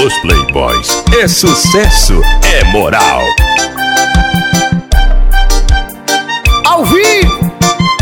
dos Playboys. É sucesso, é moral. Ao vivo.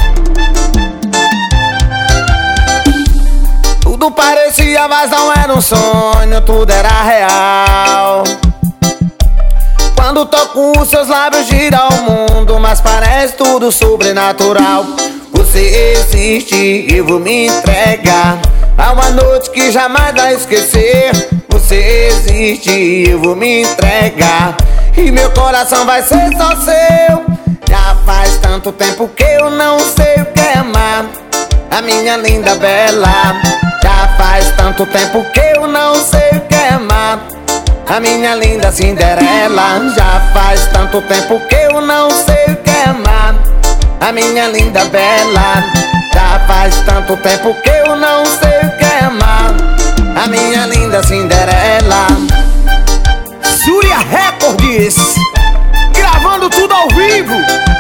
Tudo parecia, mas não era um sonho, tudo era real. Quando toco os seus lábios gira o mundo, mas parece tudo sobrenatural. Você existe e vou me entregar a uma noite que jamais vai esquecer. Você existe e eu vou me entregar, e meu coração vai ser só seu. Já faz tanto tempo que eu não sei o que é amar, a minha linda bela. Já faz tanto tempo que eu não sei o que é amar, a minha linda Cinderela. Já faz tanto tempo que eu não sei o que é amar, a minha linda bela. Já faz tanto tempo que eu não sei o que é amar, a minha linda Cinderela. Surya Records, gravando tudo ao vivo.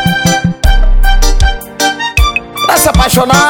Pra se apaixonar.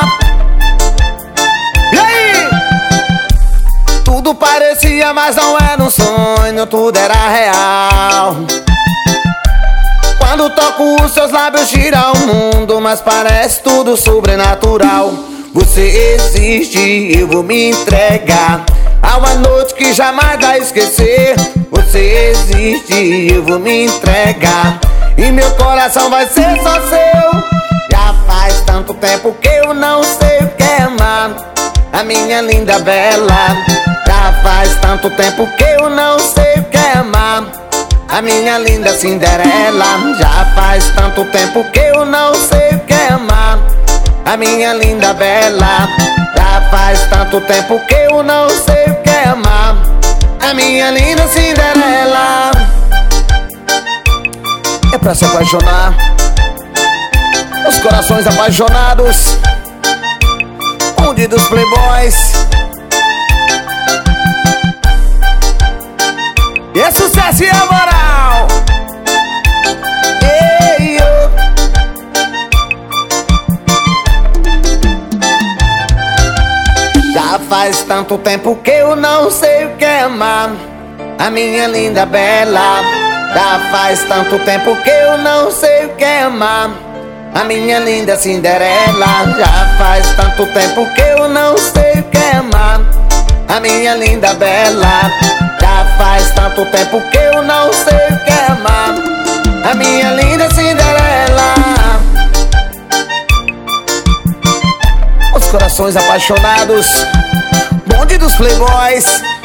E aí? Tudo parecia, mas não era um sonho, tudo era real. Quando toco os seus lábios gira o mundo, mas parece tudo sobrenatural. Você existe e eu vou me entregar a uma noite que jamais vai esquecer. Você existe e eu vou me entregar, e meu coração vai ser só seu. Já faz tanto tempo que eu não sei o que é amar, a minha linda bela. Já faz tanto tempo que eu não sei o que é amar, a minha linda Cinderela. Já faz tanto tempo que eu não sei o que é amar, a minha linda bela. Já faz tanto tempo que eu não sei o que é amar, a minha linda Cinderela. É pra se apaixonar, os corações apaixonados, bonde dos Playboys. E é sucesso e é moral. Ei, oh. Já faz tanto tempo que eu não sei o que é amar, a minha linda bela. Já faz tanto tempo que eu não sei o que é amar, a minha linda Cinderela. Já faz tanto tempo que eu não sei o que é amar, a minha linda bela. Já faz tanto tempo que eu não sei o que é amar, a minha linda Cinderela. Os corações apaixonados, bonde dos Playboys.